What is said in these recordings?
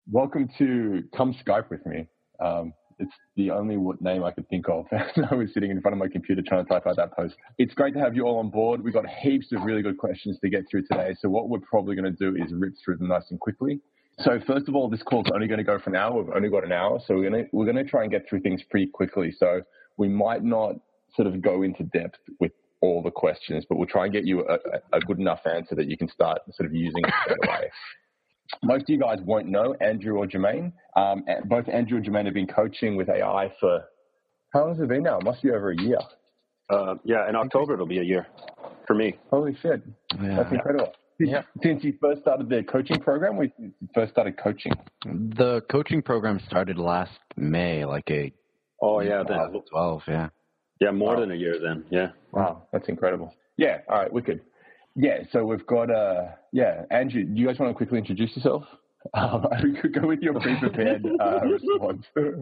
Welcome to Come Skype with me. It's the only name I could think of. I was sitting in front of my computer trying to type out that post. It's great to have you all on board. We've got heaps of really good questions to get through today. So what we're probably going to do is rip through them nice and quickly. So first of all, this call's only going to go for an hour. We've only got an hour. So we're going to try and get through things pretty quickly. So we might not sort of go into depth with all the questions, but we'll try and get you a good enough answer that you can start sort of using it straight away. Most of you guys won't know Andrew or Jermaine. Both Andrew and Jermaine have been coaching with AI for, how long has it been now? It must be over a year. In October it'll be a year for me. Holy shit. Yeah. That's incredible. Yeah. Since you first started the coaching program, we first started coaching. The coaching program started last May, then 12, yeah. Yeah, more than a year then, yeah. Wow, that's incredible. Yeah, all right, wicked. Yeah, so we've got, Andrew, do you guys want to quickly introduce yourself? We could go with your pre-prepared response.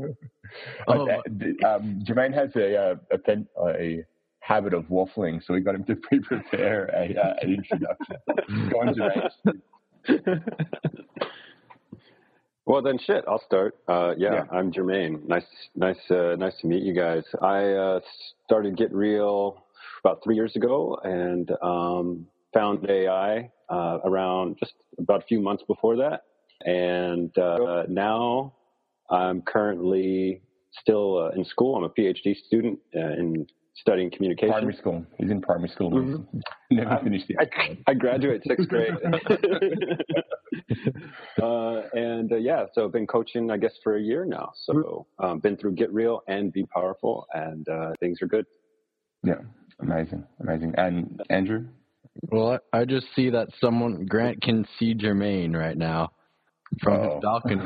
Jermaine has a habit of waffling, so we got him to pre-prepare an introduction. Go on, Jermaine. Well, then shit, I'll start. I'm Jermaine. Nice to meet you guys. I started Get Real about 3 years ago and found AI around just about a few months before that. And now I'm currently still in school. I'm a PhD student in studying communication. Primary school. He's in primary school. Mm-hmm. Never finished yet. I graduate 6th grade. So I've been coaching, I guess, for a year now. So been through Get Real and Be Powerful, and things are good. Yeah, amazing. And Andrew? Well, I just see that Grant can see Jermaine right now from his balcony.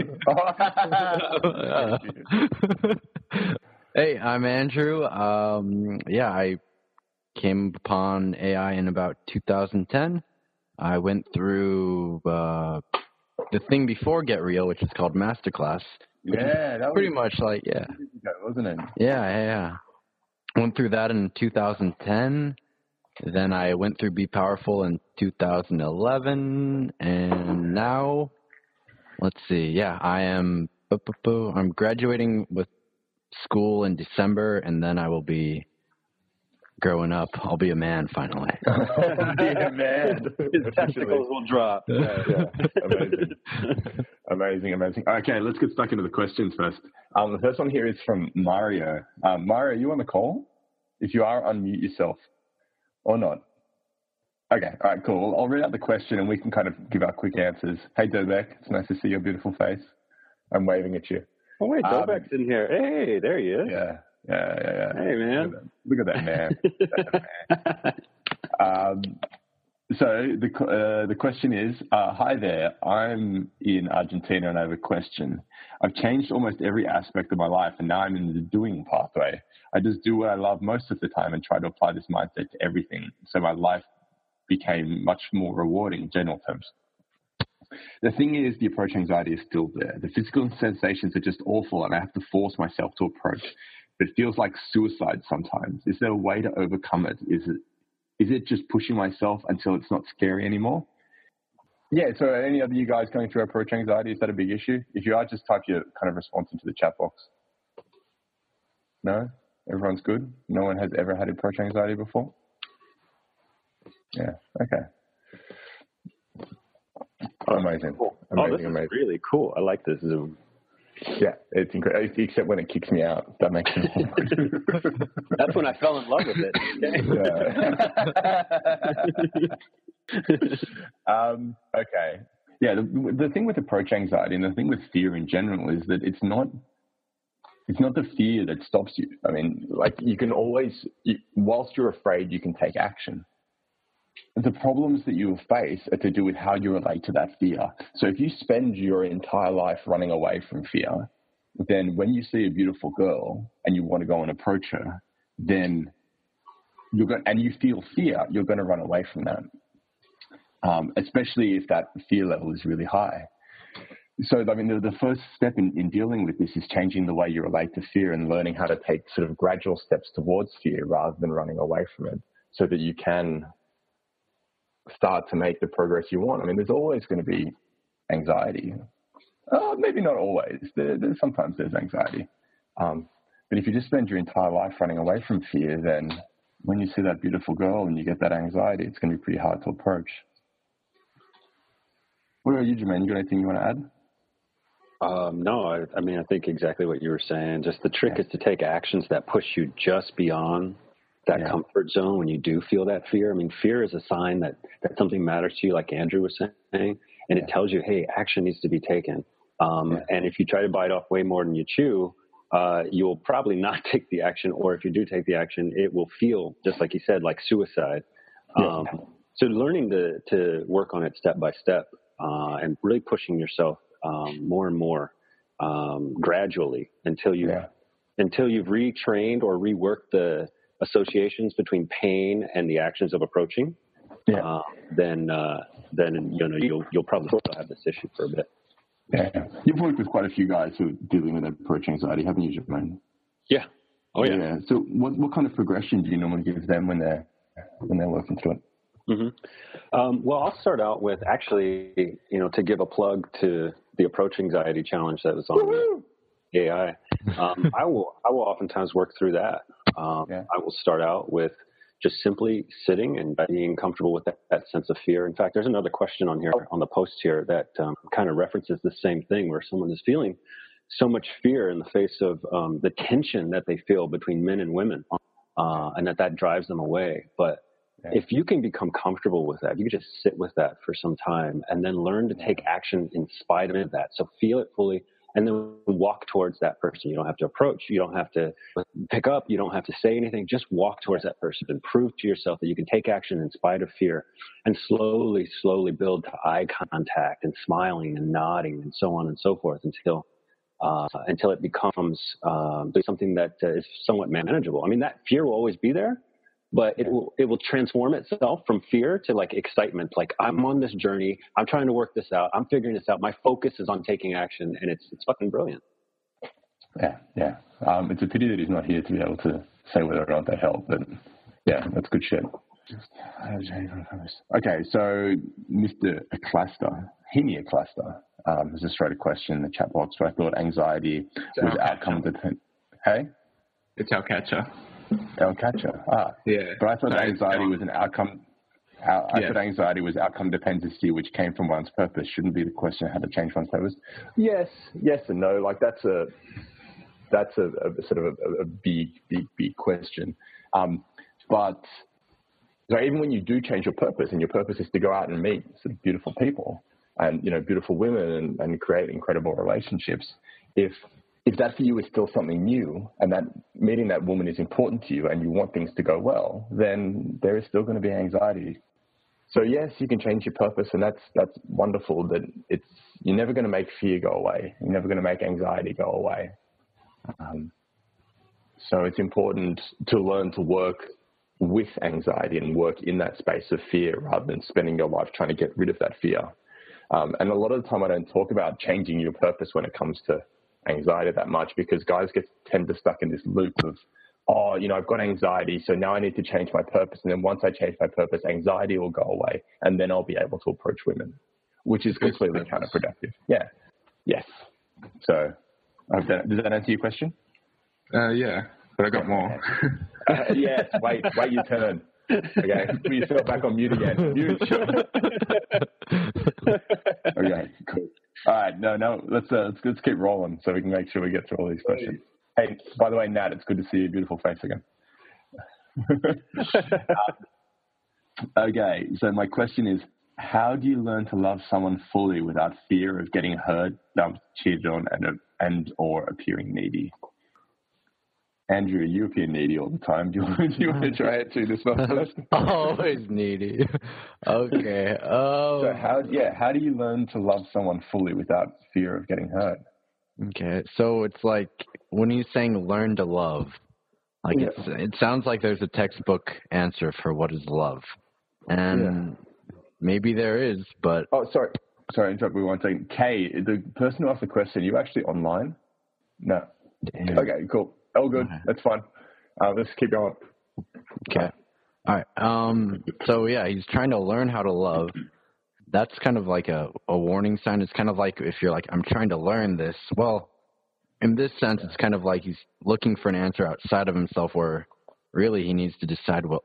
Hey, I'm Andrew. I came upon AI in about 2010. I went through the thing before Get Real, which is called Masterclass. Yeah, that was pretty much like, wasn't it? Yeah. Went through that in 2010. Then I went through Be Powerful in 2011, and now, let's see. Yeah, I'm graduating with school in December, and then I will be growing up. I'll be a man finally. Be a man. His testicles will drop. Yeah. Amazing. Okay, let's get stuck into the questions first. The first one here is from Mario. Mario, are you on the call? If you are, unmute yourself. Or not? Okay, all right, cool. I'll read out the question and we can kind of give our quick answers. Hey, Dobek, it's nice to see your beautiful face. I'm waving at you. Oh, wait, Dobek's in here. Hey, there he is. Yeah. Hey, man. Look at that man. So the question is, hi there, I'm in Argentina and I have a question. I've changed almost every aspect of my life and now I'm in the doing pathway. I just do what I love most of the time and try to apply this mindset to everything. So my life became much more rewarding in general terms. The thing is, the approach anxiety is still there. The physical sensations are just awful and I have to force myself to approach. But it feels like suicide sometimes. Is there a way to overcome it? Is it just pushing myself until it's not scary anymore? Yeah, so any other you guys going through approach anxiety, is that a big issue? If you are, just type your kind of response into the chat box. No? Everyone's good? No one has ever had approach anxiety before? Yeah, okay. Amazing. Cool. This is really cool. I like this Zoom. Yeah, it's incredible, except when it kicks me out. That makes sense. That's when I fell in love with it. Okay. Yeah, the thing with approach anxiety and the thing with fear in general is that it's not the fear that stops you. I mean, like you can always, whilst you're afraid, you can take action. The problems that you will face are to do with how you relate to that fear. So if you spend your entire life running away from fear, then when you see a beautiful girl and you want to go and approach her, then and you feel fear, you're going to run away from that, especially if that fear level is really high. So, I mean, the first step in dealing with this is changing the way you relate to fear and learning how to take sort of gradual steps towards fear rather than running away from it so that you can start to make the progress you want. I mean, there's always going to be anxiety. Maybe not always. Sometimes there's anxiety. But if you just spend your entire life running away from fear, then when you see that beautiful girl and you get that anxiety, it's going to be pretty hard to approach. What about you, Jermaine? You got anything you want to add? No, I mean, I think exactly what you were saying. Just the trick is to take actions that push you just beyond that comfort zone when you do feel that fear. I mean, fear is a sign that something matters to you, like Andrew was saying, and it tells you, hey, action needs to be taken. And if you try to bite off way more than you chew, you will probably not take the action, or if you do take the action, it will feel, just like you said, like suicide. So learning to work on it step by step and really pushing yourself more and more gradually until you've retrained or reworked the associations between pain and the actions of approaching. Then you'll probably still have this issue for a bit. Yeah, you've worked with quite a few guys who are dealing with approach anxiety, haven't you, Jermaine? Yeah. Oh yeah. So what kind of progression do you normally give them when they're working through it? Well, I'll start out with actually, to give a plug to the approach anxiety challenge that was on the AI. I will oftentimes work through that. I will start out with just simply sitting and being comfortable with that sense of fear. In fact, there's another question on here, on the post here, that kind of references the same thing, where someone is feeling so much fear in the face of the tension that they feel between men and women, and that drives them away. But if you can become comfortable with that, you can just sit with that for some time and then learn to take action in spite of that. So feel it fully and then walk towards that person. You don't have to approach. You don't have to pick up. You don't have to say anything. Just walk towards that person and prove to yourself that you can take action in spite of fear, and slowly, slowly build to eye contact and smiling and nodding and so on and so forth until it becomes something that is somewhat manageable. I mean, that fear will always be there, but it will transform itself from fear to like excitement. Like, I'm on this journey. I'm trying to work this out. I'm figuring this out. My focus is on taking action, and it's fucking brilliant. Yeah. It's a pity that he's not here to be able to say whether or not they help, but yeah, that's good shit. Okay, so Mr. Hemia Cluster, has just wrote a question in the chat box where I thought anxiety was outcome dependent. Hey? It's Alcatcher. Yeah. But I thought anxiety was an outcome. I thought anxiety was outcome dependency, which came from one's purpose. Shouldn't be the question how to change one's purpose. Yes and no. Like that's a sort of a big question. But so even when you do change your purpose, and your purpose is to go out and meet sort of beautiful people and beautiful women and create incredible relationships, if that for you is still something new, and that meeting that woman is important to you and you want things to go well, then there is still going to be anxiety. So yes, you can change your purpose, and that's wonderful. That you're never going to make fear go away. You're never going to make anxiety go away. So it's important to learn to work with anxiety and work in that space of fear rather than spending your life trying to get rid of that fear. And a lot of the time I don't talk about changing your purpose when it comes to anxiety that much, because guys tend to stuck in this loop of, I've got anxiety, so now I need to change my purpose. And then once I change my purpose, anxiety will go away, and then I'll be able to approach women, which is completely counterproductive. Yeah. Yes. So does that answer your question? Yeah, but I got more. Yes. Wait your turn. Okay. Put yourself back on mute again. Mute. Okay. Cool. All right. No. Let's keep rolling so we can make sure we get through all these questions. Hey, by the way, Nat, it's good to see your beautiful face again. Okay. So my question is, how do you learn to love someone fully without fear of getting hurt, dumped, cheated on, and or appearing needy? Andrew, you appear needy all the time. Do you want to try it too this one first? Always needy. Okay. So how do you learn to love someone fully without fear of getting hurt? Okay. So it's like, when you're saying learn to love, like it sounds like there's a textbook answer for what is love. And maybe there is, but... Oh, sorry, interrupt me one second. Kay, the person who asked the question, are you actually online? No. Damn. Okay, cool. Oh, good. Okay. That's fine. Let's keep going. Okay. All right. So, yeah, he's trying to learn how to love, that's kind of like a warning sign. It's kind of like if you're like, I'm trying to learn this. Well, in this sense, it's kind of like he's looking for an answer outside of himself where really he needs to decide what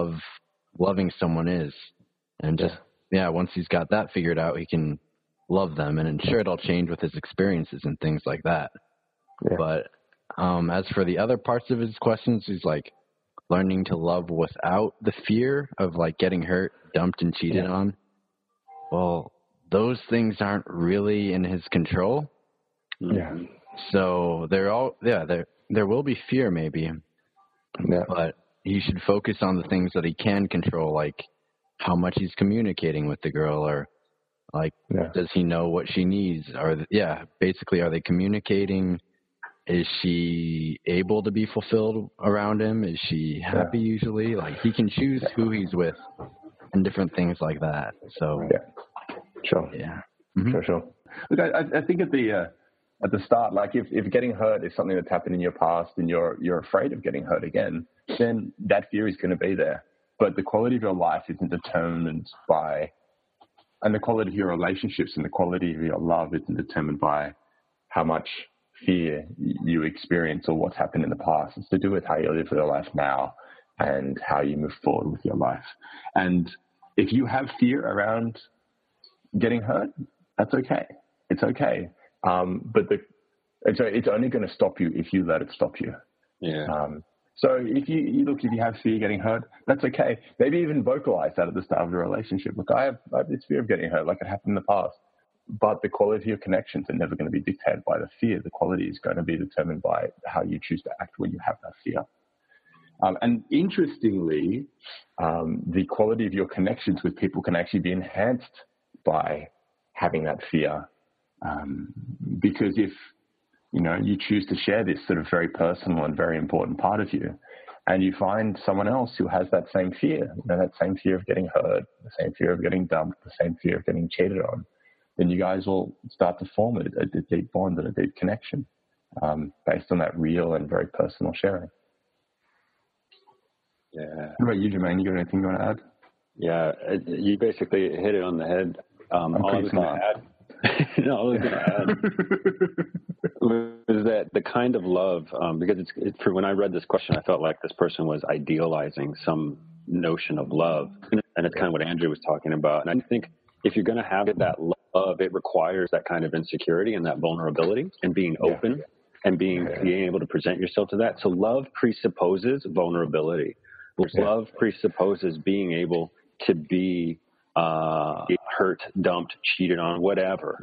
loving someone is. And just, once he's got that figured out, he can love them. And I'm sure it'll change with his experiences and things like that. Yeah. But as for the other parts of his questions, he's like learning to love without the fear of like getting hurt, dumped, and cheated on. Well, those things aren't really in his control. Yeah. So there will be fear maybe, but he should focus on the things that he can control, like how much he's communicating with the girl, or like does he know what she needs? Or basically, are they communicating? Is she able to be fulfilled around him? Is she happy usually? Like he can choose who he's with and different things like that. So sure. Yeah. Mm-hmm. Sure. Look, I think at the start, like if getting hurt is something that's happened in your past and you're afraid of getting hurt again, then that fear is going to be there. But the quality of your life isn't determined by, and the quality of your relationships and the quality of your love isn't determined by how much fear you experience or what's happened in the past. It's to do with how you live your life now and how you move forward with your life. And if you have fear around getting hurt, that's okay. It's okay. But it's only going to stop you if you let it stop you. Yeah. So if you have fear getting hurt, that's okay. Maybe even vocalize that at the start of the relationship. Look, I have this fear of getting hurt, like it happened in the past. But the quality of your connections are never going to be dictated by the fear. The quality is going to be determined by how you choose to act when you have that fear. And interestingly, the quality of your connections with people can actually be enhanced by having that fear. Because if, you choose to share this sort of very personal and very important part of you, and you find someone else who has that same fear, that same fear of getting hurt, the same fear of getting dumped, the same fear of getting cheated on, then you guys will start to form a deep bond and a deep connection based on that real and very personal sharing. Yeah. What about you, Jermaine? You got anything you want to add? Yeah, you basically hit it on the head. I'm pretty smart. All I was going to add was that the kind of love, because it's for when I read this question, I felt like this person was idealizing some notion of love. And it's kind of what Andrew was talking about. And I think if you're going to have that love, it requires that kind of insecurity and that vulnerability and being open and being able to present yourself to that. So love presupposes vulnerability. Love presupposes being able to be hurt, dumped, cheated on, whatever.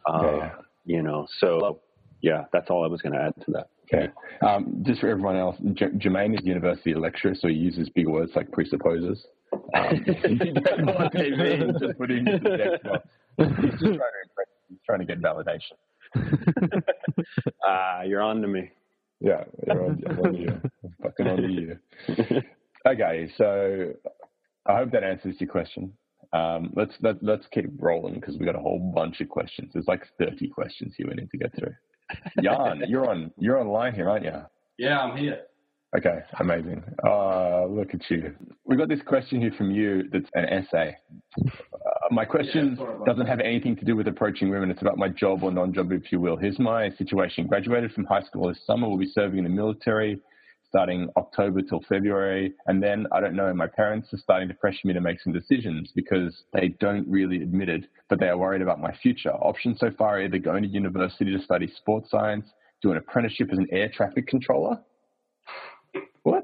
So that's all I was going to add to that. Okay. Just for everyone else, Jermaine is a university lecturer, so he uses big words like presupposes. You don't know what they mean, just put in the text box. He's just trying to impress. He's trying to get validation. You're on to me. Yeah, you're on to you. I'm fucking on to you. Okay, so I hope that answers your question. Let's keep rolling because we got a whole bunch of questions. There's like 30 questions here we need to get through. Jan, you're online here, aren't you? Yeah, I'm here. Okay, amazing. Look at you. We got this question here from you that's an essay. My question doesn't have anything to do with approaching women. It's about my job or non-job, if you will. Here's my situation. Graduated from high school this summer. Will be serving in the military starting October till February. And then, I don't know, my parents are starting to pressure me to make some decisions because they don't really admit it, but they are worried about my future. Options so far are either going to university to study sports science, do an apprenticeship as an air traffic controller. What?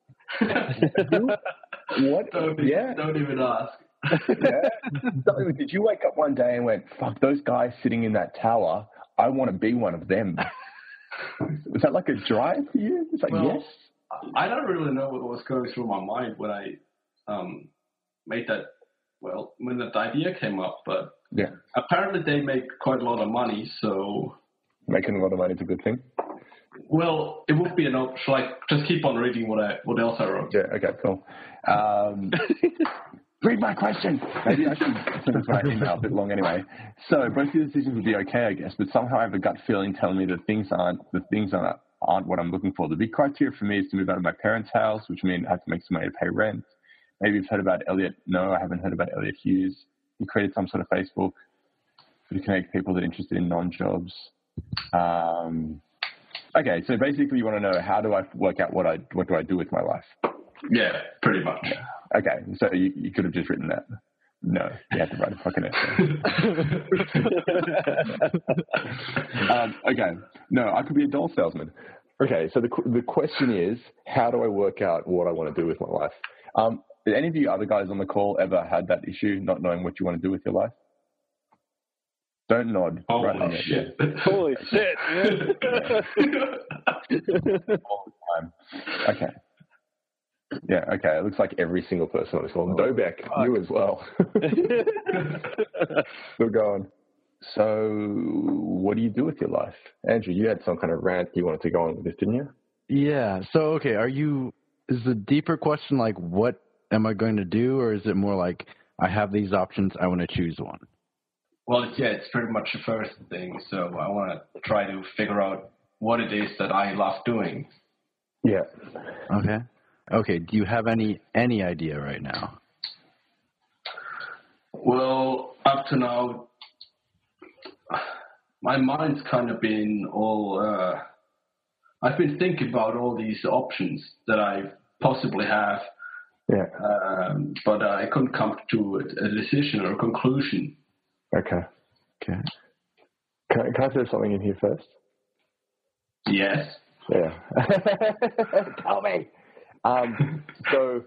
What? Don't even ask. Did you wake up one day and went, fuck, those guys sitting in that tower, I want to be one of them? Was that like a drive for you? It's like, yes. I don't really know what was going through my mind when I made that, when that idea came up, but apparently they make quite a lot of money, so... Making a lot of money is a good thing? Well, it would be an option. Shall I just keep on reading what else I wrote? Yeah, okay, cool. Read my question. Maybe I should finish my email a bit long anyway. So both the decisions would be okay, I guess, but somehow I have a gut feeling telling me that things aren't what I'm looking for. The big criteria for me is to move out of my parents' house, which means I have to make some money to pay rent. Maybe you've heard about Elliot. No, I haven't heard about Elliot Hughes. you created some sort of Facebook to connect people that are interested in non-jobs. Okay, so basically you want to know, how do I work out what do I do with my life? Yeah, pretty much. Okay, so you could have just written that. No, you had to write a fucking essay. Okay, no, I could be a doll salesman. Okay, so the question is, how do I work out what I want to do with my life? Did any of you other guys on the call ever had that issue, not knowing what you want to do with your life? Don't nod. Holy shit. Holy shit, man. All the time. Okay. Yeah, okay. It looks like every single person on this call. Dobek, you as well. Still going. So what do you do with your life? Andrew, you had some kind of rant you wanted to go on with this, didn't you? Yeah. So, okay, is the deeper question like, what am I going to do? Or is it more like, I have these options, I want to choose one? Well, it's pretty much the first thing. So I want to try to figure out what it is that I love doing. Yeah. Okay. Do you have any idea right now? Well, up to now, my mind's kind of been all... I've been thinking about all these options that I possibly have. Yeah. But I couldn't come to a decision or a conclusion. Okay. Can I throw something in here first? Yes. Yeah. Tell me. So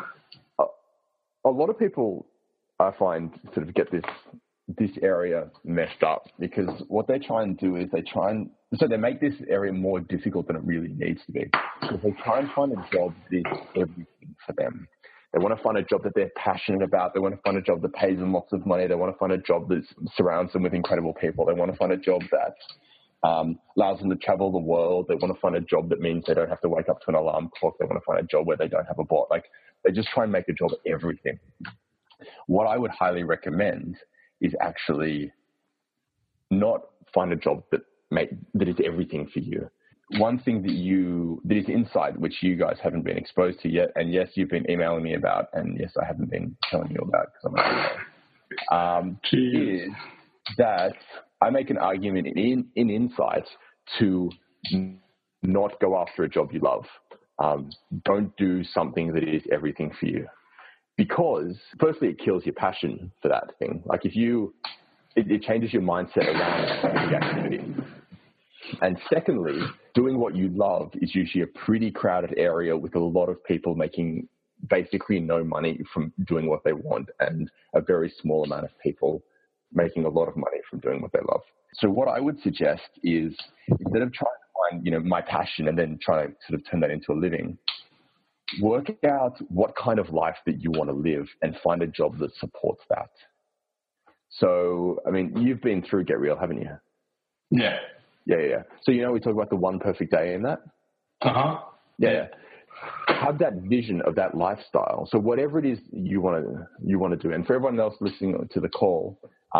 a lot of people, I find, sort of get this area messed up, because what they try and do is so they make this area more difficult than it really needs to be. Because they try and find a job that is everything for them. They want to find a job that they're passionate about. They want to find a job that pays them lots of money. They want to find a job that surrounds them with incredible people. They want to find a job that allows them to travel the world. They want to find a job that means they don't have to wake up to an alarm clock. They want to find a job where they don't have a bot. Like, they just try and make a job everything. What I would highly recommend is actually not find a job that is everything for you. One thing that is insight, which you guys haven't been exposed to yet, and yes, you've been emailing me about, and yes, I haven't been telling you about because I'm not is that I make an argument in insight to not go after a job you love. Don't do something that is everything for you, because firstly, it kills your passion for that thing. Like, if it changes your mindset around the activity. And secondly, doing what you love is usually a pretty crowded area with a lot of people making basically no money from doing what they want, and a very small amount of people making a lot of money from doing what they love. So what I would suggest is, instead of trying to find, my passion and then trying to sort of turn that into a living, work out what kind of life that you want to live and find a job that supports that. So, I mean, you've been through Get Real, haven't you? Yeah. Yeah. So, we talk about the one perfect day in that? Uh-huh. Yeah. Have that vision of that lifestyle. So whatever it is you want to do. And for everyone else listening to the call,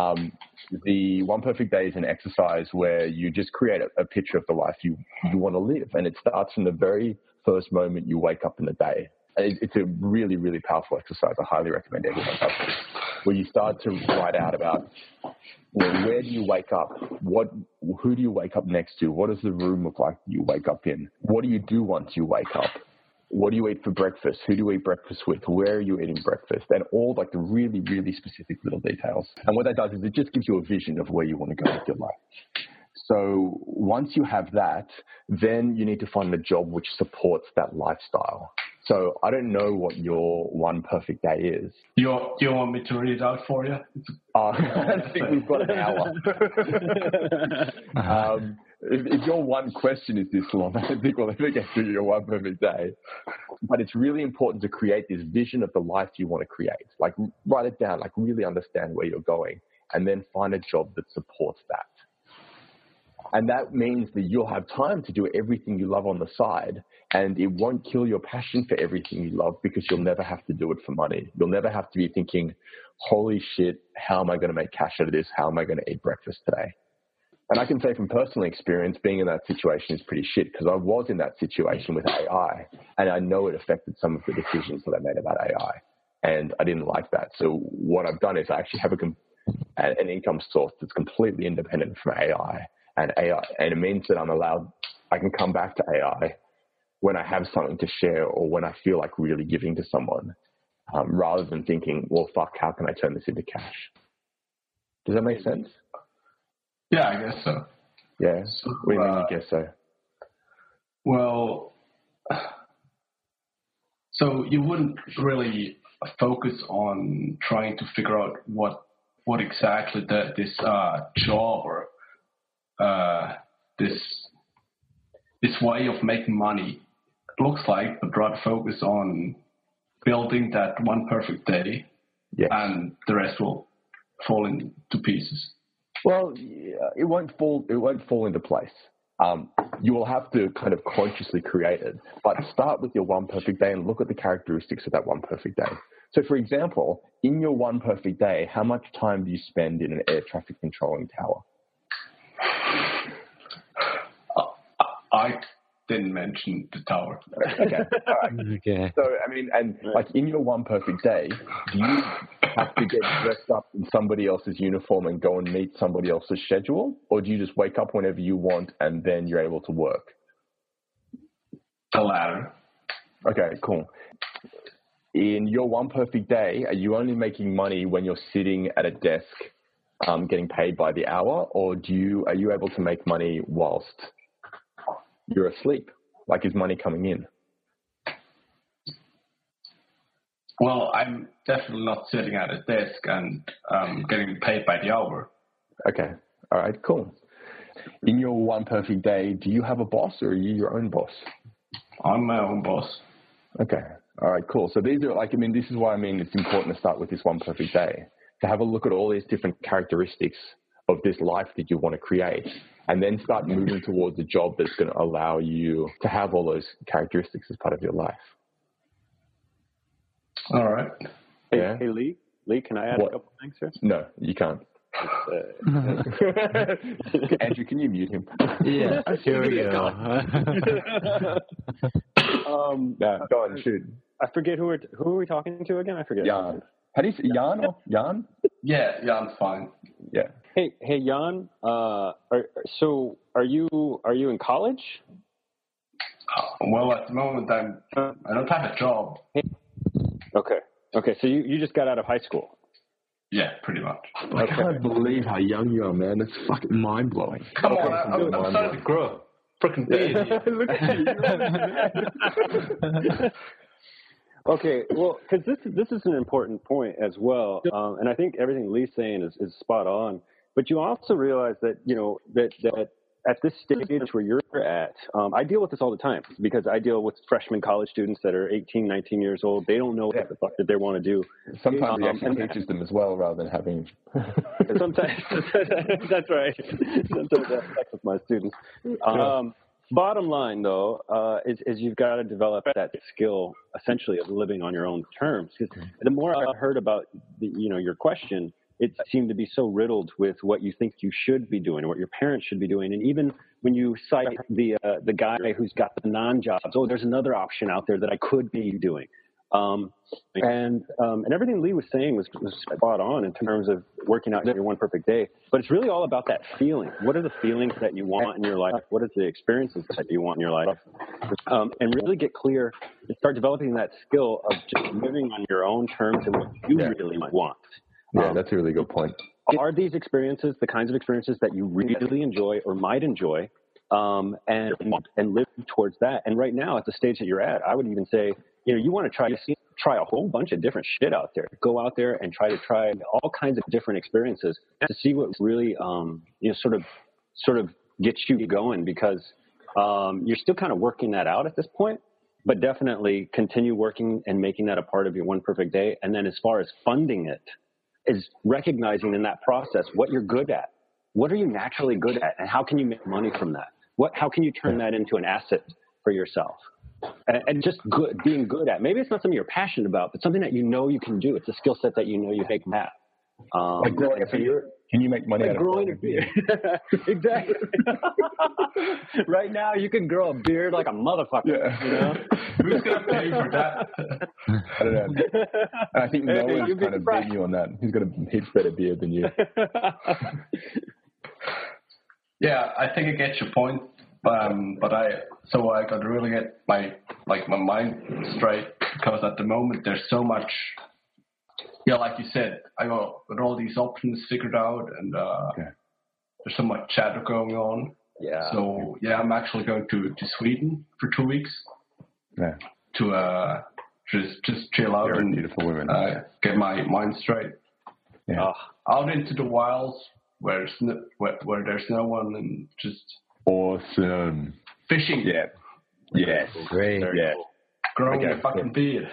the one perfect day is an exercise where you just create a picture of the life you want to live. And it starts from the very first moment you wake up in the day. It's a really, really powerful exercise. I highly recommend everyone does it. Where you start to write out about, where do you wake up? Who do you wake up next to? What does the room look like you wake up in? What do you do once you wake up? What do you eat for breakfast? Who do you eat breakfast with? Where are you eating breakfast? And all like the really, really specific little details. And what that does is it just gives you a vision of where you want to go with your life. So once you have that, then you need to find a job which supports that lifestyle. So I don't know what your one perfect day is. You want me to read it out for you? I think we've got an hour. If your one question is this long, I don't think we'll ever get to your one perfect day. But it's really important to create this vision of the life you want to create. Like, write it down, like really understand where you're going, and then find a job that supports that. And that means that you'll have time to do everything you love on the side, and it won't kill your passion for everything you love, because you'll never have to do it for money. You'll never have to be thinking, holy shit, how am I going to make cash out of this? How am I going to eat breakfast today? And I can say from personal experience, being in that situation is pretty shit, because I was in that situation with AI, and I know it affected some of the decisions that I made about AI. and I didn't like that. So what I've done is I actually have an income source that's completely independent from AI, and it means that I can come back to AI when I have something to share or when I feel like really giving to someone, rather than thinking, well, fuck, how can I turn this into cash? Does that make sense? Yeah, I guess so. Yeah. What do you mean you guess so? Well, so you wouldn't really focus on trying to figure out what exactly this job or this way of making money looks like, but rather focus on building that one perfect day, yes, and the rest will fall into pieces. Well, it won't fall into place. You will have to kind of consciously create it, but start with your one perfect day and look at the characteristics of that one perfect day. So, for example, in your one perfect day, how much time do you spend in an air traffic controlling tower? I didn't mention the tower. Okay. All right. Okay. So, I mean, and like in your one perfect day, do you have to get dressed up in somebody else's uniform and go and meet somebody else's schedule? Or do you just wake up whenever you want and then you're able to work? The latter. Okay, cool. In your one perfect day, are you only making money when you're sitting at a desk getting paid by the hour? Or are you able to make money whilst you're asleep? Like, is money coming in? Well, I'm definitely not sitting at a desk and getting paid by the hour. Okay. All right, cool. In your one perfect day, do you have a boss or are you your own boss? I'm my own boss. Okay. All right, cool. So these are this is why it's important to start with this one perfect day, to have a look at all these different characteristics of this life that you want to create, and then start moving towards a job that's going to allow you to have all those characteristics as part of your life. All right. Hey, Lee? Lee, can I add a couple things here? No, you can't. Andrew, can you mute him? Yeah, here we go. No, go on, shoot. I forget who are we talking to again? I forget. Jan. How do you say Jan or Jan? Yeah, Jan's fine. Yeah. Hey, Jan. So are you in college? Well, at the moment I don't have a job. Okay. So you just got out of high school. Yeah, pretty much. I can't believe how young you are, man. It's fucking mind-blowing. Come on, I'm starting to grow. Freaking big. Okay, well, because this is an important point as well, and I think everything Lee's saying is spot on. But you also realize that that at this stage where you're at, I deal with this all the time because I deal with freshman college students that are 18, 19 years old. They don't know what the fuck that they want to do. Sometimes he actually teaches them as well rather than having... Sometimes, that's right. Sometimes I have sex with my students. Bottom line, though, is you've got to develop that skill, essentially, of living on your own terms. Because the more I heard about your question, it seemed to be so riddled with what you think you should be doing, or what your parents should be doing, and even when you cite the guy who's got the non-jobs, there's another option out there that I could be doing. And everything Lee was saying was spot on in terms of working out your one perfect day. But it's really all about that feeling. What are the feelings that you want in your life? What are the experiences that you want in your life? And really get clear and start developing that skill of just living on your own terms and what you really want. Yeah, that's a really good point. Are these experiences the kinds of experiences that you really enjoy or might enjoy, and live towards that? And right now, at the stage that you're at, I would even say, you want to try a whole bunch of different shit out there. Go out there and try all kinds of different experiences to see what really, sort of gets you going, because you're still kind of working that out at this point. But definitely continue working and making that a part of your one perfect day. And then as far as funding it, is recognizing in that process what you're good at. What are you naturally good at, and how can you make money from that? How can you turn that into an asset for yourself? And just being good at. Maybe it's not something you're passionate about, but something that you can do. It's a skill set that you can have. So Can you make money out of growing a beard? Exactly. Right now, you can grow a beard like a motherfucker. Yeah. You know? Who's going to pay for that? I don't know. I think Noah's kind of beat you on that. He's got a heaps better beard than you. Yeah, I think I get your point. But I got to really get my mind straight, because at the moment there's so much. Yeah, like you said, I got all these options figured out, and there's so much chatter going on. Yeah. So yeah, I'm actually going to Sweden for 2 weeks. Yeah. To just chill out and beautiful women. Get my mind straight. Yeah. Out into the wilds where there's no one, and just awesome fishing. Yeah. Yes. Great. Yeah. Growing a fucking beard.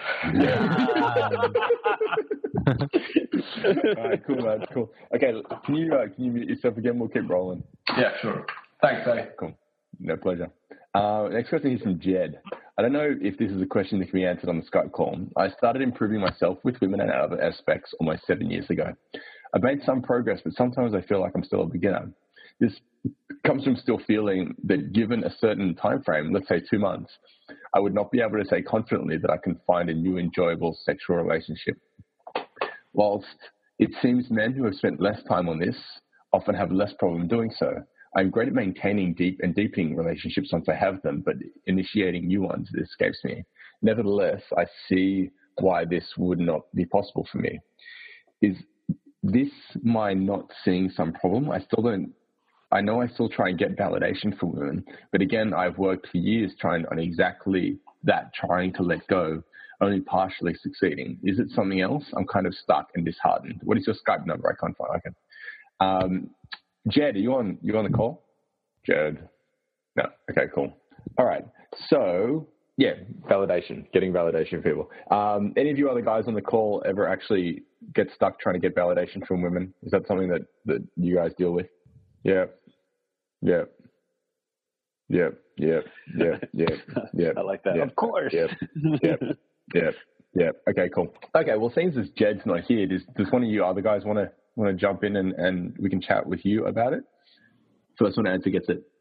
All right, cool, man. Cool. Okay, can you mute yourself again? We'll keep rolling. Yeah, sure. Thanks, eh? Cool. No pleasure. Next question is from Jed. I don't know if this is a question that can be answered on the Skype call. I started improving myself with women and other aspects almost 7 years ago. I've made some progress, but sometimes I feel like I'm still a beginner. This comes from still feeling that given a certain time frame, let's say 2 months, I would not be able to say confidently that I can find a new enjoyable sexual relationship. Whilst it seems men who have spent less time on this often have less problem doing so. I'm great at maintaining deep and deepening relationships once I have them, but initiating new ones, it escapes me. Nevertheless, I see why this would not be possible for me. Is this my not seeing some problem? I know I still try and get validation from women, but again, I've worked for years trying on exactly that, trying to let go, only partially succeeding. Is it something else? I'm kind of stuck and disheartened. What is your Skype number? I can't find it. Jed, are you on the call? Jed? No. Okay, cool. All right. So, yeah, validation, getting validation from people. Any of you other guys on the call ever actually get stuck trying to get validation from women? Is that something that you guys deal with? Yeah. Yeah. Yep. Yep. Yep. Yep. Yep. I like that. Yep. Of course. Yep. Yep. Yep. Yep. Okay, cool. Okay, well, since Jed's not here, does one of you other guys want to jump in and we can chat with you about it? First one to answer gets it.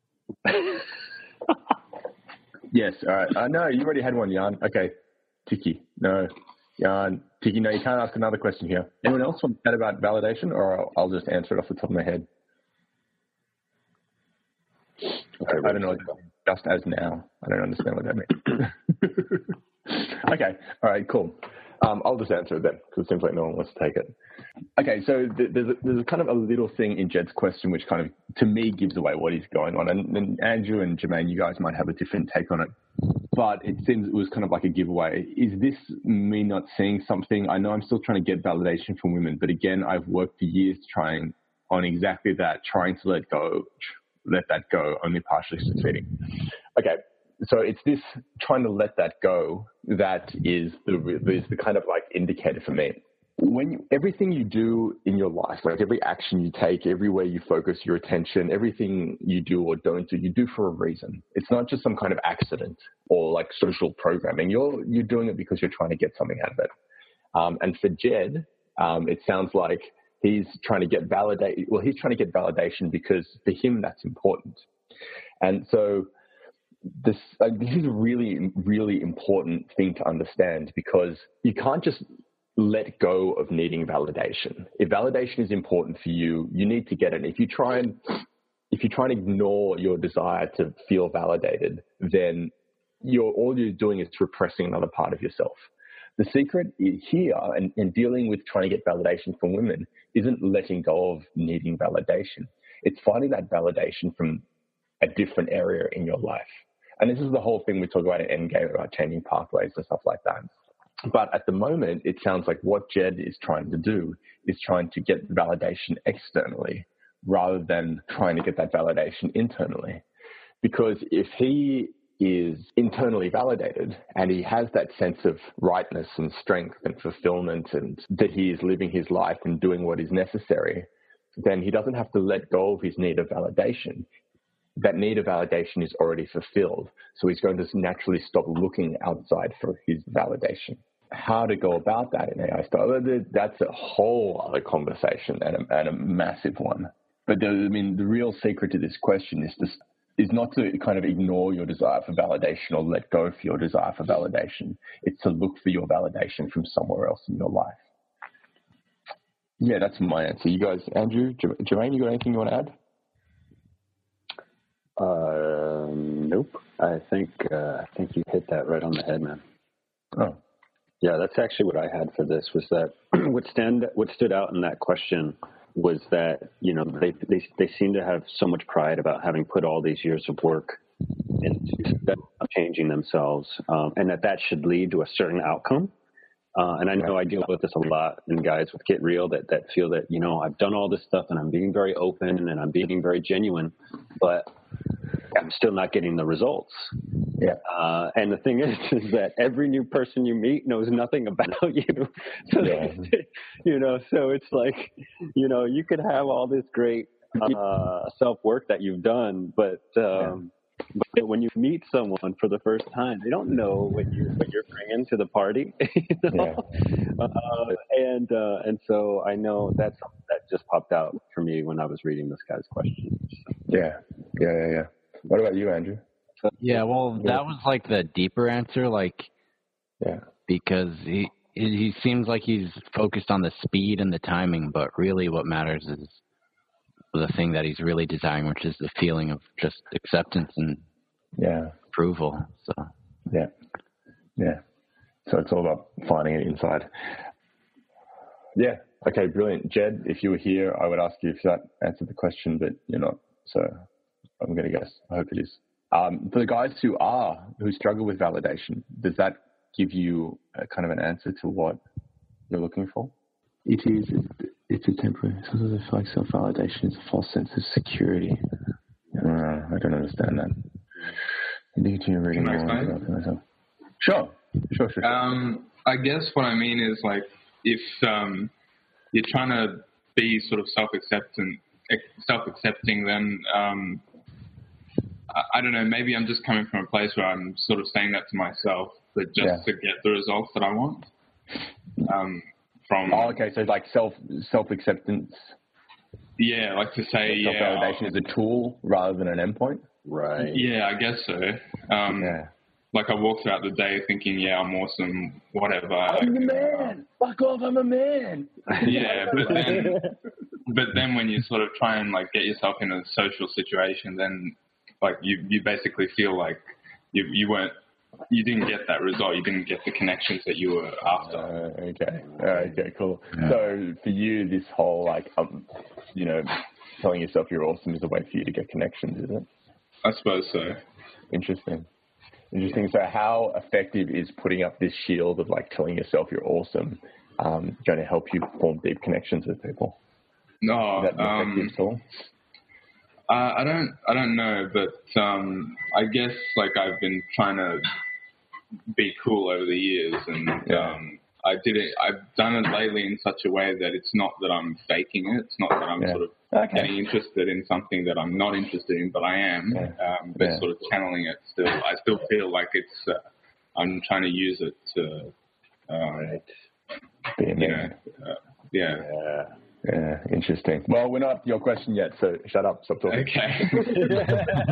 Yes. All right. No, you already had one, Jan. Okay. Tiki. No. Jan. Tiki. No, you can't ask another question here. Anyone else want to chat about validation, or I'll just answer it off the top of my head? Okay, I don't know. Just as now. I don't understand what that means. Okay. All right. Cool. I'll just answer it then, because it seems like no one wants to take it. Okay. So there's a kind of a little thing in Jed's question which kind of, to me, gives away what is going on. And Andrew and Jermaine, you guys might have a different take on it. But it seems it was kind of like a giveaway. Is this me not seeing something? I know I'm still trying to get validation from women, but again, I've worked for years trying on exactly that, trying to let that go, only partially succeeding. Okay, so it's this trying to let that go that is the kind of like indicator for me. Everything you do in your life, like every action you take, everywhere you focus your attention, everything you do or don't do, you do for a reason. It's not just some kind of accident or like social programming. You're doing it because you're trying to get something out of it. And for Jed, it sounds like he's trying to get validated. Well, he's trying to get validation because for him that's important. And so this is a really, really important thing to understand, because you can't just let go of needing validation. If validation is important for you, you need to get it. If you try and ignore your desire to feel validated, then all you're doing is repressing another part of yourself. The secret here and dealing with trying to get validation from women isn't letting go of needing validation. It's finding that validation from a different area in your life. And this is the whole thing we talk about in Endgame, about changing pathways and stuff like that. But at the moment, it sounds like what Jed is trying to do is trying to get validation externally rather than trying to get that validation internally. Because if he is internally validated and he has that sense of rightness and strength and fulfillment, and that he is living his life and doing what is necessary, then he doesn't have to let go of his need of validation. That need of validation is already fulfilled. So he's going to naturally stop looking outside for his validation. how to go about that in AI style, that's a whole other conversation and a massive one. But the real secret to this question is not to kind of ignore your desire for validation or let go for your desire for validation. It's to look for your validation from somewhere else in your life. Yeah, that's my answer. You guys, Andrew, Jermaine, you got anything you want to add? Nope. I think you hit that right on the head, man. Oh. Yeah, that's actually what I had for this, was that what stood out in that question was that, you know, they seem to have so much pride about having put all these years of work into changing themselves, and that should lead to a certain outcome. And I know I deal with this a lot in guys with Get Real that feel that, you know, I've done all this stuff and I'm being very open and I'm being very genuine, but I'm still not getting the results. Yeah. And the thing is that every new person you meet knows nothing about you. So, you know, so it's like, you know, you could have all this great self-work that you've done, but when you meet someone for the first time, they don't know what you're bringing to the party. You know? And so I know that just popped out for me when I was reading this guy's question. So. Yeah. What about you, Andrew? Yeah, well, that was like the deeper answer, because he seems like he's focused on the speed and the timing, but really what matters is the thing that he's really desiring, which is the feeling of just acceptance and approval. So so it's all about finding it inside. Yeah. Okay, brilliant. Jed, if you were here, I would ask you if that answered the question, but you're not, so I'm going to guess. I hope it is. For the guys who struggle with validation, does that give you a kind of an answer to what you're looking for? It is. It's a temporary. Sometimes I feel like self-validation is a false sense of security. I don't understand that. Can I explain? Sure. I guess what I mean is, like, if you're trying to be sort of self-accepting, then I don't know, maybe I'm just coming from a place where I'm sort of saying that to myself, but just to get the results that I want. So like self-acceptance. Yeah, like to say, self-validation is a tool rather than an endpoint. Right. Yeah, I guess so. Like I walk throughout the day thinking, I'm awesome, whatever. I'm the man. Fuck off, I'm a man. Yeah, but then when you sort of try and like get yourself in a social situation, then like you basically feel like you didn't get that result. You didn't get the connections that you were after. Okay, cool. Yeah. So for you, this whole telling yourself you're awesome is a way for you to get connections, isn't it? I suppose so. Interesting. So how effective is putting up this shield of like telling yourself you're awesome going to help you form deep connections with people? No, is that an effective tool? I don't know, but I guess like I've been trying to be cool over the years, and I've done it lately in such a way that it's not that I'm faking it. It's not that I'm sort of getting interested in something that I'm not interested in, but I am. But sort of channeling it still. I still feel like it's. I'm trying to use it to. Be a man. Yeah, interesting. Well, we're not your question yet, so shut up. Stop talking. Okay.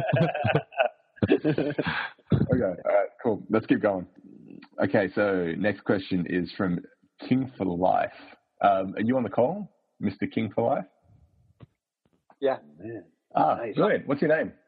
Okay. All right, cool. Let's keep going. Okay, so next question is from King for Life. Are you on the call, Mr. King for Life? Yeah. Man. Nice. Brilliant. What's your name?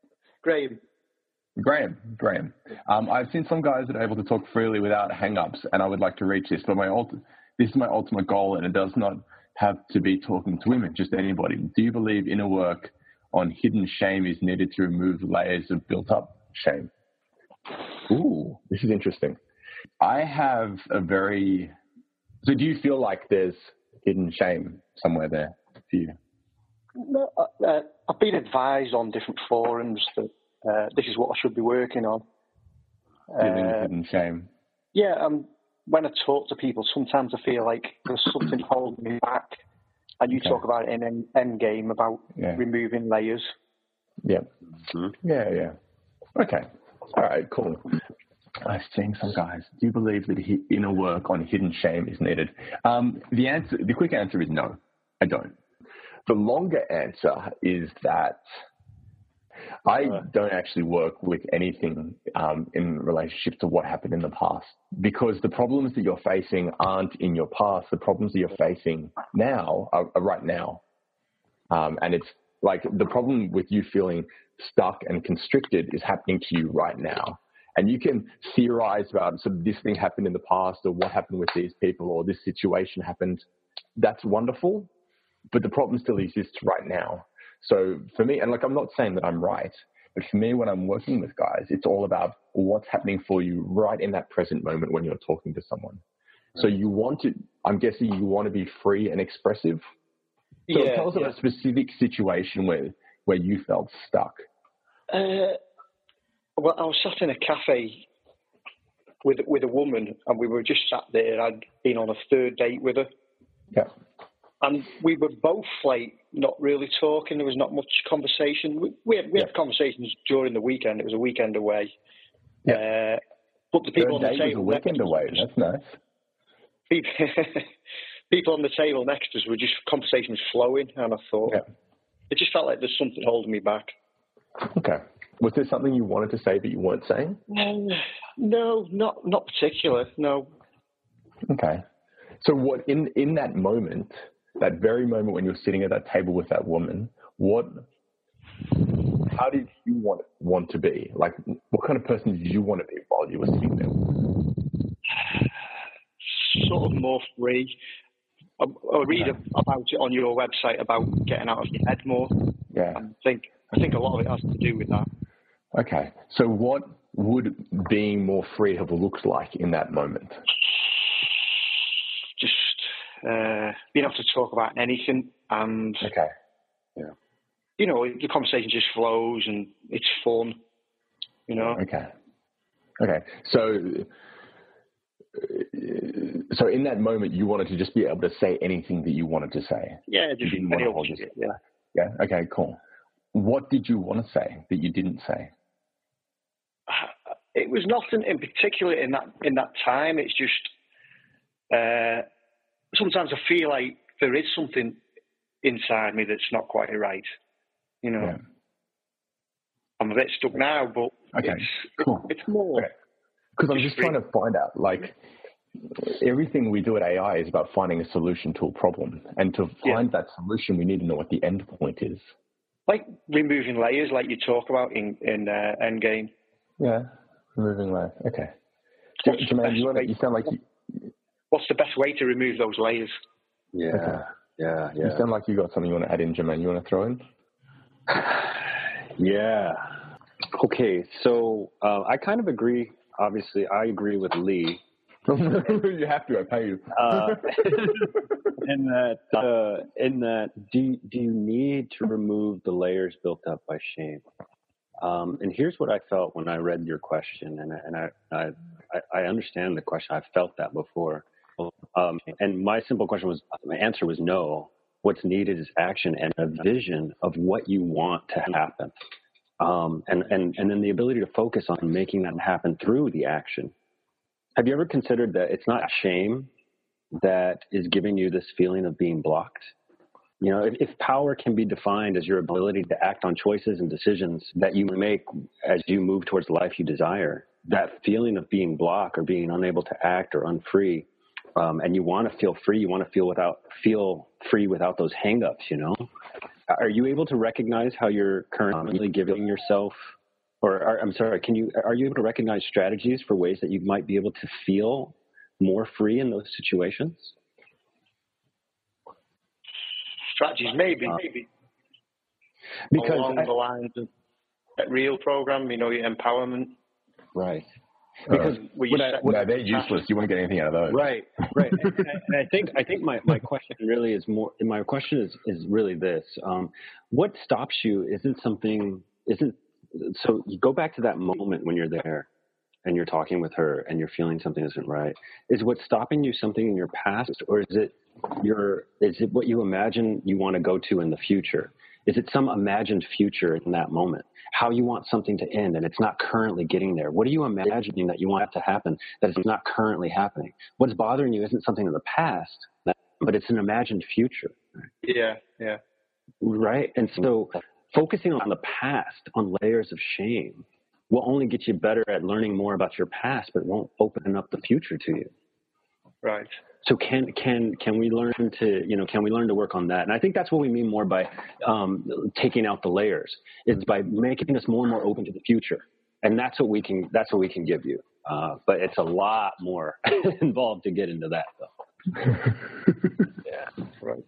Graham. I've seen some guys that are able to talk freely without hang-ups, and I would like to reach this, but this is my ultimate goal, and it does not have to be talking to women, just anybody. Do you believe inner work on hidden shame is needed to remove layers of built-up shame? Ooh, this is interesting. I have so do you feel like there's hidden shame somewhere there for you? No, I've been advised on different forums that this is what I should be working on. Hidden shame. Yeah, when I talk to people, sometimes I feel like there's something holding me back. And you talk about it in Endgame about removing layers. Yeah. Mm-hmm. Yeah. Okay. All right, cool. I'm seeing some guys. Do you believe that inner work on hidden shame is needed? The quick answer is no, I don't. The longer answer is that I don't actually work with anything in relationship to what happened in the past, because the problems that you're facing aren't in your past. The problems that you're facing now are right now. And it's like the problem with you feeling stuck and constricted is happening to you right now. And you can theorize about, so this thing happened in the past, or what happened with these people, or this situation happened. That's wonderful, but the problem still exists right now. So for me, and like, I'm not saying that I'm right, but for me, when I'm working with guys, it's all about what's happening for you right in that present moment when you're talking to someone. So I'm guessing you want to be free and expressive. So tell us about a specific situation where you felt stuck. Well, I was sat in a cafe with a woman, and we were just sat there. I'd been on a third date with her. Yeah. And we were both like not really talking. There was not much conversation. We had conversations during the weekend. It was a weekend away. Yeah. But the people on the table. Was a weekend away. That's nice. People on the table next to us were just conversations flowing, and I thought it just felt like there's something holding me back. Okay. Was there something you wanted to say but you weren't saying? No, not particular. No. Okay. So what in that moment, that very moment when you're sitting at that table with that woman, how did you want to be? Like, what kind of person did you want to be while you were sitting there? Sort of more free. I read about it on your website about getting out of your head more. Yeah. I think a lot of it has to do with that. Okay. So what would being more free have looked like in that moment? Just being able to talk about anything, and you know, the conversation just flows and it's fun, you know. Okay. So in that moment, you wanted to just be able to say anything that you wanted to say. Yeah, just you didn't want to hold yourself. Yeah. Okay. Cool. What did you want to say that you didn't say? It was nothing in particular in that time. It's just sometimes I feel like there is something inside me that's not quite right. You know, I'm a bit stuck now, but it's more. Because I'm just trying to find out, like, everything we do at AI is about finding a solution to a problem. And to find that solution, we need to know what the end point is. Like removing layers, like you talk about in Endgame. Yeah, removing layers. Okay. Jermaine, you sound like what's the best way to remove those layers? Yeah. You sound like you got something you want to add in, Jermaine. You want to throw in? Yeah. Okay, so I kind of agree. Obviously, I agree with Lee. You have to. I pay you. in that, do you need to remove the layers built up by shame? And here's what I felt when I read your question, and I understand the question. I've felt that before. And my answer was no. What's needed is action and a vision of what you want to happen. And then the ability to focus on making that happen through the action. Have you ever considered that it's not shame that is giving you this feeling of being blocked? You know, if power can be defined as your ability to act on choices and decisions that you make as you move towards the life you desire, that feeling of being blocked or being unable to act or unfree, and you want to feel free, you want to feel free without those hangups, you know? Are you able to recognize how you're currently giving yourself, are you able to recognize strategies for ways that you might be able to feel more free in those situations? Strategies, maybe. Because along the lines of that real program, you know, your empowerment. Right. Because they're useless. You won't get anything out of those. Right. And I think my question really is more. My question is really this: what stops you? So you go back to that moment when you're there, and you're talking with her, and you're feeling something isn't right. Is what's stopping you something in your past, or is it what you imagine you want to go to in the future? Is it some imagined future in that moment? How you want something to end and it's not currently getting there? What are you imagining that you want to happen that is not currently happening? What's bothering you isn't something in the past, but it's an imagined future. Yeah. Right? And so focusing on the past, on layers of shame, will only get you better at learning more about your past, but won't open up the future to you. Right. So can we learn to work on that? And I think that's what we mean more by taking out the layers, is by making us more and more open to the future. And that's what we can give you. But it's a lot more involved to get into that, though. Yeah. Right.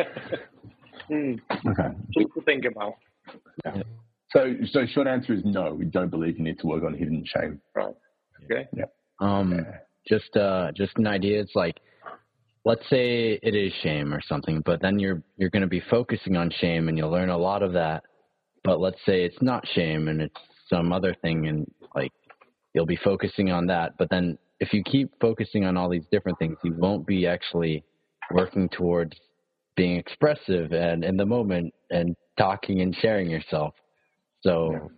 Okay. Something to think about. Yeah. So short answer is no. We don't believe you need to work on hidden shame. Right. Okay. Yeah. Just an idea. It's like, let's say it is shame or something, but then you're going to be focusing on shame and you'll learn a lot of that. But let's say it's not shame and it's some other thing, and like you'll be focusing on that. But then if you keep focusing on all these different things, you won't be actually working towards being expressive and in the moment and talking and sharing yourself. So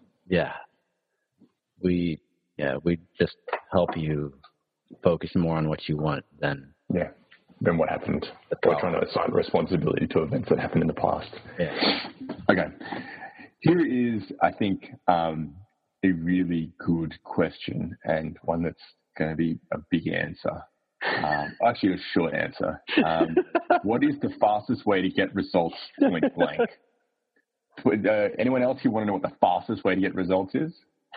we just help you focus more on what you want than what happened. We're trying to assign responsibility to events that happened in the past. Yeah. Okay. Here is, I think, a really good question, and one that's going to be a big answer. Actually, a short answer. What is the fastest way to get results point blank? Anyone else who want to know what the fastest way to get results is?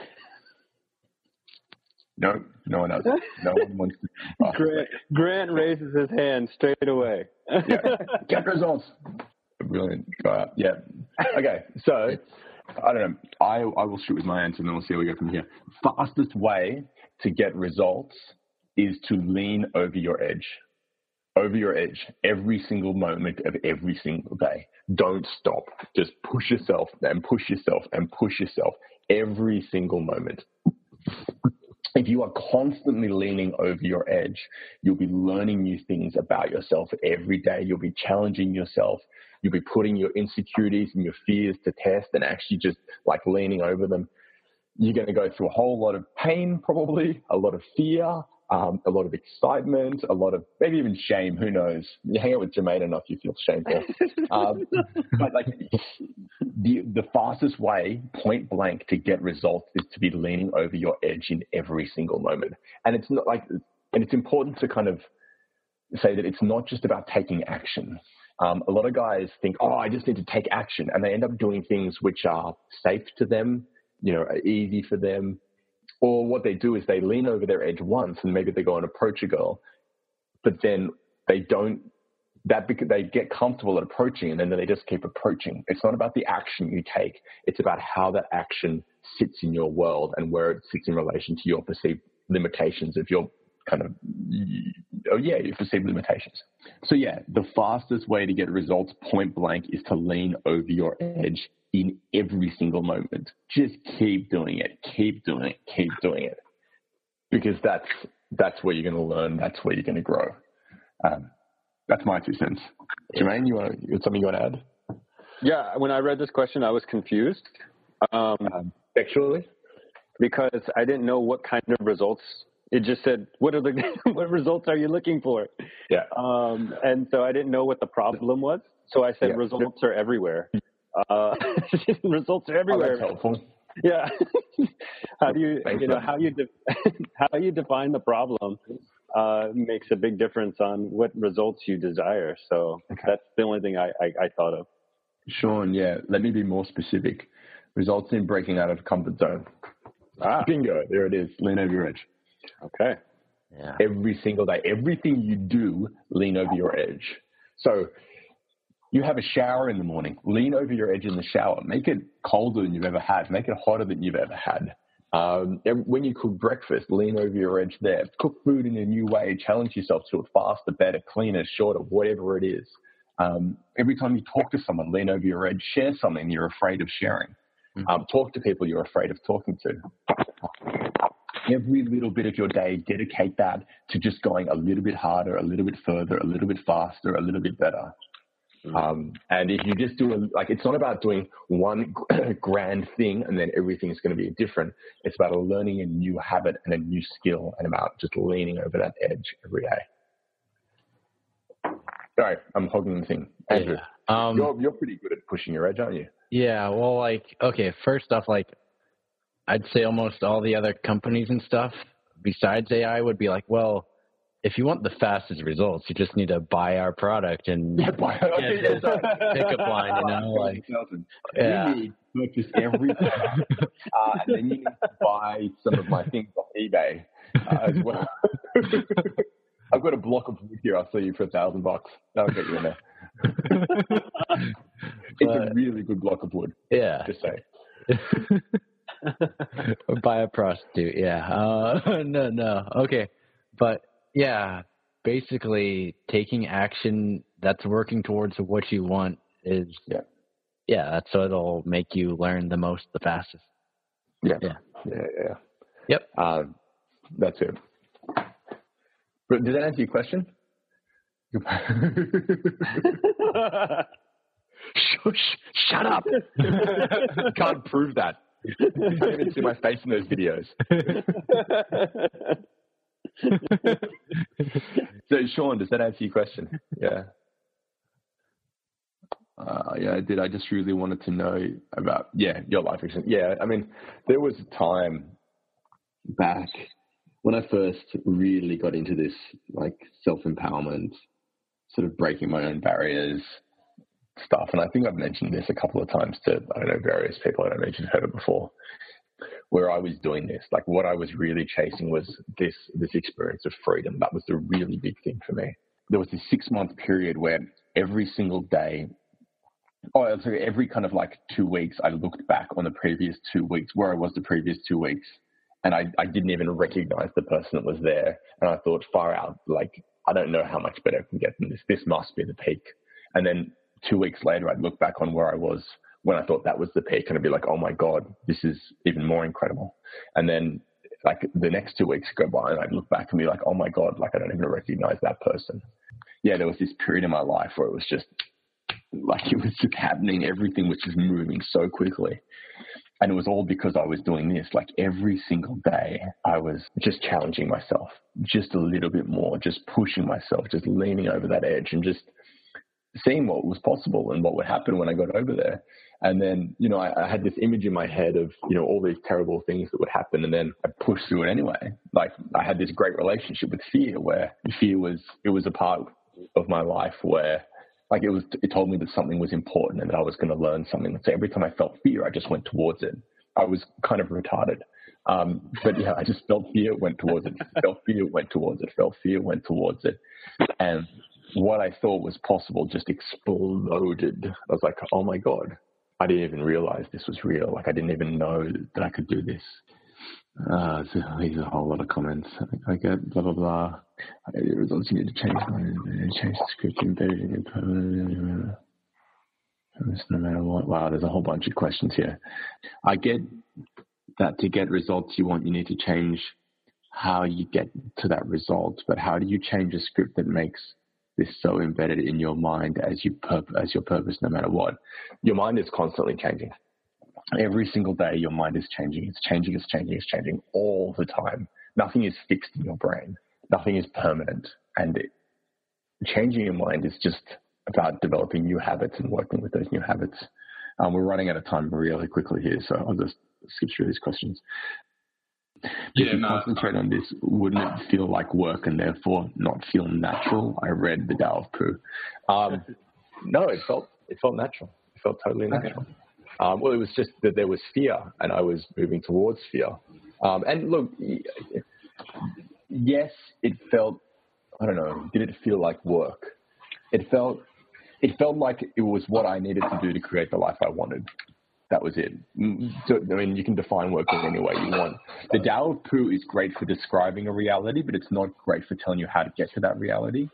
No one knows. No one wants to. Grant raises his hand straight away. Get results. Brilliant. Yeah. Okay. So I don't know. I will shoot with my answer, and then we'll see how we go from here. Fastest way to get results is to lean over your edge. Over your edge every single moment of every single day. Don't stop. Just push yourself and push yourself and push yourself every single moment. If you are constantly leaning over your edge, you'll be learning new things about yourself every day. You'll be challenging yourself. You'll be putting your insecurities and your fears to test and actually just like leaning over them. You're going to go through a whole lot of pain, probably, a lot of fear, a lot of excitement, a lot of maybe even shame. Who knows? You hang out with Jermaine enough, you feel shameful. But like the fastest way, point blank, to get results is to be leaning over your edge in every single moment. And it's not like, and it's important to kind of say that it's not just about taking action. A lot of guys think, I just need to take action, and they end up doing things which are safe to them, easy for them. Or what they do is they lean over their edge once and maybe they go and approach a girl, but then they get comfortable at approaching and then they just keep approaching. It's not about the action you take. It's about how that action sits in your world and where it sits in relation to your perceived limitations of your your perceived limitations. So the fastest way to get results point blank is to lean over your edge in every single moment. Just keep doing it. Keep doing it. Keep doing it. Because that's where you're going to learn. That's where you're going to grow. That's my 2 cents. Jermaine, you have something you want to add? Yeah. When I read this question, I was confused. Sexually? Because I didn't know what kind of results. It just said, what results are you looking for? Yeah. And so I didn't know what the problem was. So I said, results are everywhere. Results are everywhere. Oh, that's helpful. Yeah. How you define the problem makes a big difference on what results you desire. So that's the only thing I thought of. Sean, let me be more specific. Results in breaking out of the comfort zone. Bingo, there it is. Lean over your edge. Okay. Yeah. Every single day, everything you do, lean over your edge. So you have a shower in the morning, lean over your edge in the shower. Make it colder than you've ever had. Make it hotter than you've ever had. When you cook breakfast, lean over your edge there. Cook food in a new way. Challenge yourself to it faster, better, cleaner, shorter, whatever it is. Every time you talk to someone, lean over your edge. Share something you're afraid of sharing. Talk to people you're afraid of talking to. Every little bit of your day, dedicate that to just going a little bit harder, a little bit further, a little bit faster, a little bit better. And if you just do it's not about doing one grand thing and then everything is going to be different. It's about learning a new habit and a new skill, and about just leaning over that edge every day. Sorry, I'm hogging the thing. Andrew, you're pretty good at pushing your edge, aren't you? Yeah, well, first off, I'd say almost all the other companies and stuff besides AI would be like, well, if you want the fastest results, you just need to buy our product and get this pickup line, You need to purchase every product, and then you need to buy some of my things off eBay as well. I've got a block of wood here. I'll sell you for $1,000. That'll get you in there. It's a really good block of wood. Yeah. Just say. Buy a prostitute. Yeah. No. Okay. But yeah, basically taking action that's working towards what you want is, that's what'll make you learn the most, the fastest. Yeah. Yep. That's it. But did that answer your question? Shut up. Can't prove that. You can't even see my face in those videos. So, Sean, does that answer your question? Yeah. Yeah, it did. I just really wanted to know about, your life experience. Yeah, I mean, there was a time back when I first really got into this, self-empowerment, sort of breaking my own barriers stuff. And I think I've mentioned this a couple of times to, various people. I don't know if you've heard it before, where I was doing this. What I was really chasing was this experience of freedom. That was the really big thing for me. There was this 6-month period where every single day, every kind of 2 weeks, I looked back on the previous 2 weeks, where I was the previous 2 weeks. And I didn't even recognize the person that was there. And I thought, far out, I don't know how much better I can get than this. This must be the peak. And then 2 weeks later, I'd look back on where I was when I thought that was the peak, and I'd be like, oh my God, this is even more incredible. And then the next 2 weeks go by and I'd look back and be like, oh my God, I don't even recognize that person. Yeah, there was this period in my life where it was just it was just happening. Everything was just moving so quickly. And it was all because I was doing this. Every single day, I was just challenging myself just a little bit more, just pushing myself, just leaning over that edge and just seeing what was possible and what would happen when I got over there. And then, I had this image in my head of, all these terrible things that would happen. And then I pushed through it anyway. I had this great relationship with fear, where fear was a part of my life where it told me that something was important and that I was going to learn something. So every time I felt fear, I just went towards it. I was kind of retarded. But yeah, I just felt fear, went towards it. Felt fear, went towards it. Felt fear, went towards it. And what I thought was possible just exploded. I was like, oh my God, I didn't even realize this was real. I didn't even know that I could do this. So these are a whole lot of comments. I get blah, blah, blah. The results you need to change the script embedded in your permanent. No matter what. Wow, there's a whole bunch of questions here. I get that to get results you want, you need to change how you get to that result. But how do you change a script that makes this so embedded in your mind as your purpose, no matter what? Your mind is constantly changing. Every single day, your mind is changing. It's changing all the time. Nothing is fixed in your brain. Nothing is permanent. And changing your mind is just about developing new habits and working with those new habits. We're running out of time really quickly here, so I'll just skip through these questions. If you concentrate on this, wouldn't it feel like work and therefore not feel natural? I read the Tao of Pooh. No, it felt natural. It felt totally natural. Well, it was just that there was fear, and I was moving towards fear. And look, yes, it felt, I don't know, did it feel like work? It felt like it was what I needed to do to create the life I wanted. That was it. So, I mean, you can define work in any way you want. The Tao of Pooh is great for describing a reality, but it's not great for telling you how to get to that reality.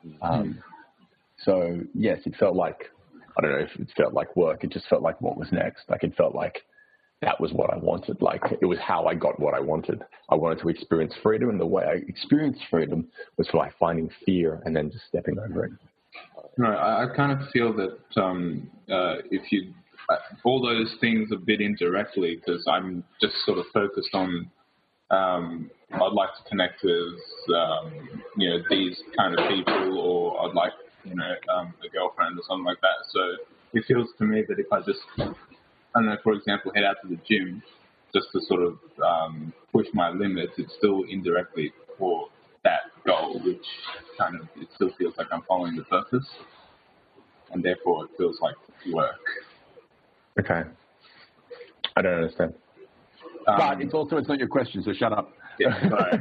So, yes, it felt like, I don't know if it felt like work. It just felt like what was next. It felt like that was what I wanted. It was how I got what I wanted. I wanted to experience freedom, and the way I experienced freedom was by finding fear and then just stepping over it. No, I kind of feel that if you all those things a bit indirectly, because I'm just sort of focused on I'd like to connect with these kind of people, or I'd like a girlfriend or something like that. So it feels to me that if I just, I don't know, for example, head out to the gym just to sort of push my limits, it's still indirectly for that goal, which kind of, it still feels like I'm following the purpose, and therefore it feels like work. Okay. I don't understand. But it's not your question, so shut up. Yeah, sorry.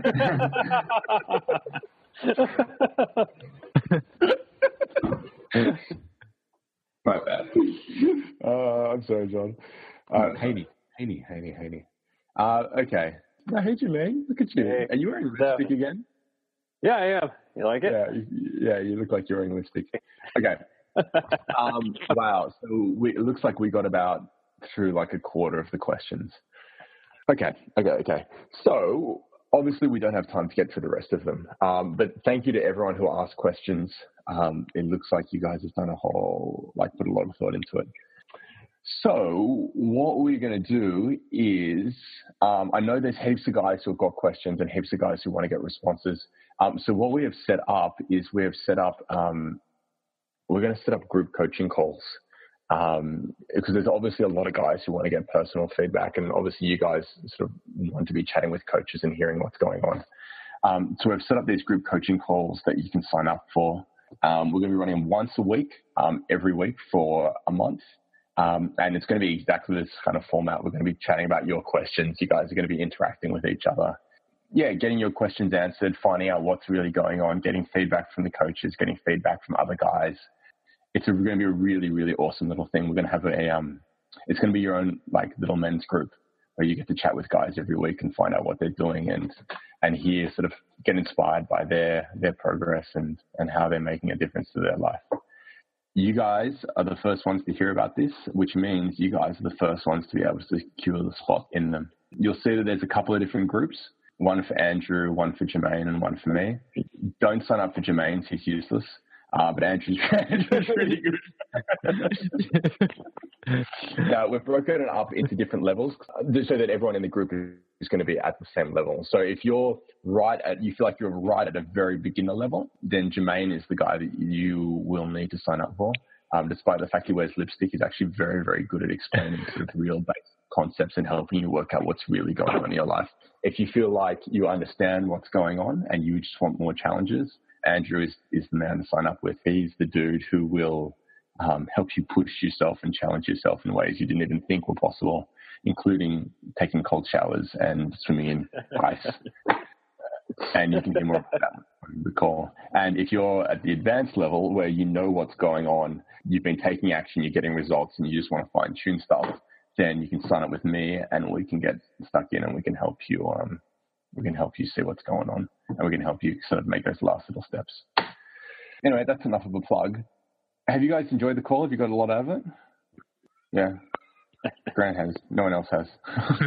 My bad. I'm sorry, John. Haney. Okay. I hate you, man. Look at you. Hey, are you wearing lipstick again? Yeah, I am. You like it? Yeah, you look like you're wearing lipstick. Okay. Wow. So it looks like we got about through like a quarter of the questions. Okay. So obviously we don't have time to get through the rest of them. But thank you to everyone who asked questions. It looks like you guys have done put a lot of thought into it. So what we're going to do is, I know there's heaps of guys who have got questions and heaps of guys who want to get responses. So what we have set up is we're going to set up group coaching calls. Because there's obviously a lot of guys who want to get personal feedback, and obviously you guys sort of want to be chatting with coaches and hearing what's going on. So we've set up these group coaching calls that you can sign up for. We're going to be running once a week, every week for a month. And it's going to be exactly this kind of format. We're going to be chatting about your questions. You guys are going to be interacting with each other. Yeah, getting your questions answered, finding out what's really going on, getting feedback from the coaches, getting feedback from other guys. It's going to be a really, really awesome little thing. We're going to have it's going to be your own like little men's group where you get to chat with guys every week and find out what they're doing and hear, sort of get inspired by their progress and how they're making a difference to their life. You guys are the first ones to hear about this, which means you guys are the first ones to be able to secure the spot in them. You'll see that there's a couple of different groups, one for Andrew, one for Jermaine, and one for me. Don't sign up for Jermaine's, he's useless. But Andrew's really good. Now, we've broken it up into different levels so that everyone in the group is going to be at the same level. So if you feel like you're right at a very beginner level, then Jermaine is the guy that you will need to sign up for. Despite the fact he wears lipstick, he's actually very, very good at explaining sort of real basic concepts and helping you work out what's really going on in your life. If you feel like you understand what's going on and you just want more challenges, Andrew is the man to sign up with. He's the dude who will help you push yourself and challenge yourself in ways you didn't even think were possible, including taking cold showers and swimming in ice. And you can do more of that on the call. And if you're at the advanced level where you know what's going on, you've been taking action, you're getting results, and you just want to fine-tune stuff, then you can sign up with me and we can get stuck in and we can help you see what's going on, and we can help you sort of make those last little steps. Anyway, that's enough of a plug. Have you guys enjoyed the call? Have you got a lot out of it? Yeah. Grant has. No one else has.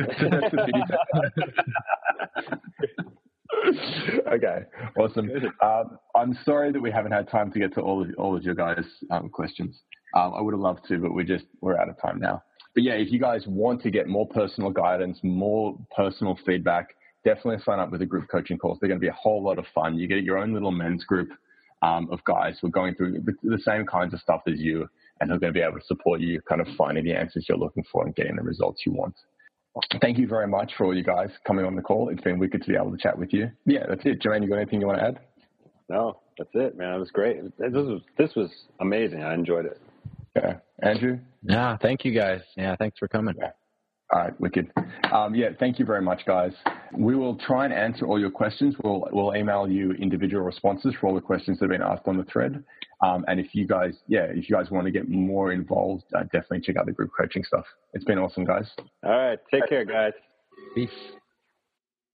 Okay, awesome. I'm sorry that we haven't had time to get to all of your guys' questions. I would have loved to, but we're out of time now. But yeah, if you guys want to get more personal guidance, more personal feedback, definitely sign up with the group coaching calls. They're going to be a whole lot of fun. You get your own little men's group of guys who are going through the same kinds of stuff as you, and who are going to be able to support you kind of finding the answers you're looking for and getting the results you want. Thank you very much for all you guys coming on the call. It's been wicked to be able to chat with you. Yeah, that's it. Jermaine, you got anything you want to add? No, that's it, man. It was great. This was amazing. I enjoyed it. Yeah. Andrew? Yeah, thank you guys. Yeah, thanks for coming. Yeah. All right, wicked. Yeah, thank you very much, guys. We will try and answer all your questions. We'll email you individual responses for all the questions that have been asked on the thread. And if you guys want to get more involved, definitely check out the group coaching stuff. It's been awesome, guys. All right, take care, guys. Peace.